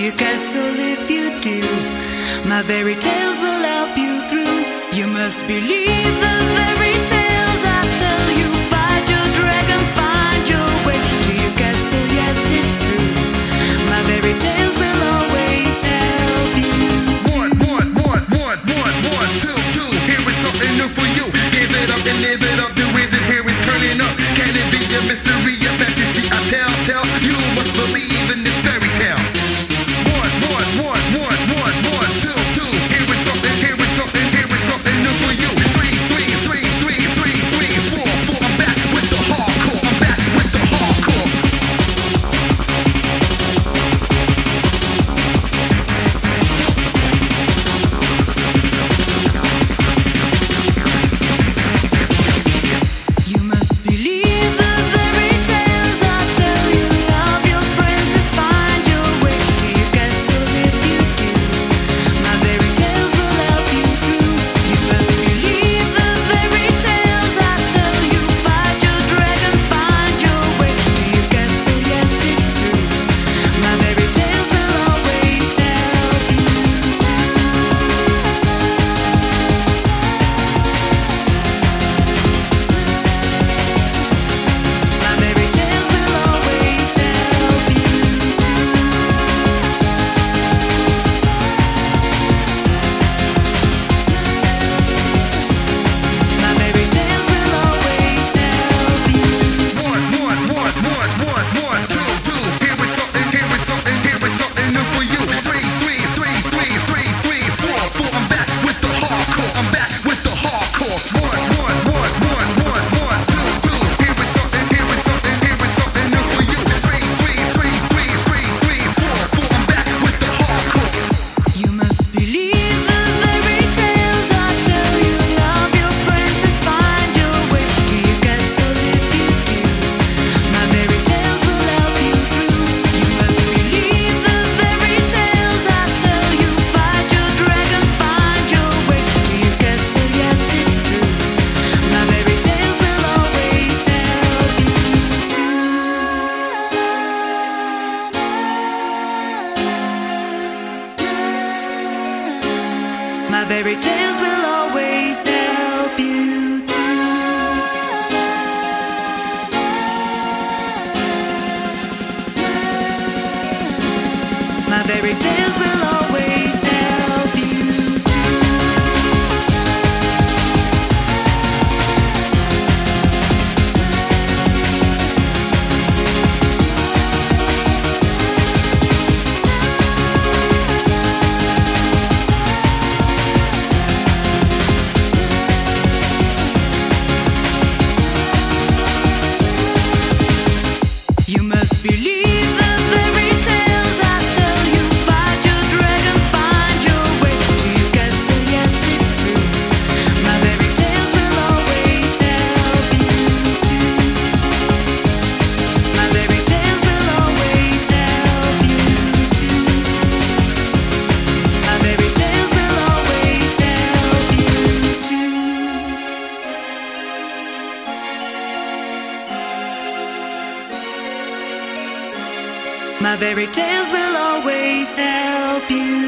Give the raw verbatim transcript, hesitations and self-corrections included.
your castle if you do. My fairy tales will help you through. You must believe the fairy tales I tell you. Find your dragon, find your way to your castle, yes it's true. My fairy tales will always help you. One, one, one, one, one, one, two, two. Here is something new for you. Give it up and live it up. Do with it, here it's turning up. Can it be a mystery, a fantasy? I tell, tell you must believe in this fairy tale. One, one, one, one, one, one, two, two. Here is something, here is something, here is something new for you. Three, three, three, three, three, three, four, four. I'm back with the hardcore. I'm back with the hardcore. You must believe the fairy tales I tell you. Love your princess, find your way to your castle if you do. My fairy tales will help you through. You must believe the fairy tales I tell you. Find your dragon, find your way to your castle, yes it's true. My fairy tales will always help you. My fairy tales will always help you. My fairy tales will always help you. One, one, one, one, one, one, two, two. Here is something, here is something, here is something new for you. Three, three, three, three, three, three, four, four. I'm back with the hardcore. I'm back with the hardcore. One, one, one, one, one, one, two, two. Here is something, here is something, here is something new for you. Three, three, three, three, three, three, four, four. I'm back with the hardcore. You must believe the fairy tales I tell you. Love your princess, find your way to your castle if you do. My fairy tales will help you through. You must believe the fairy tales I tell you. Find your dragon, find your way to your castle, yes it's true. My fairy tales will always help you too. My fairy tales will always help you too. My fairy tales will always help you too. You must believe the fairy tales I tell you. Find your dragon, find your way to your castle, yes it's true. My fairy tales will always help you too. My fairy tales will always help you too. My fairy tales will always help you too. My fairy tales will always help you.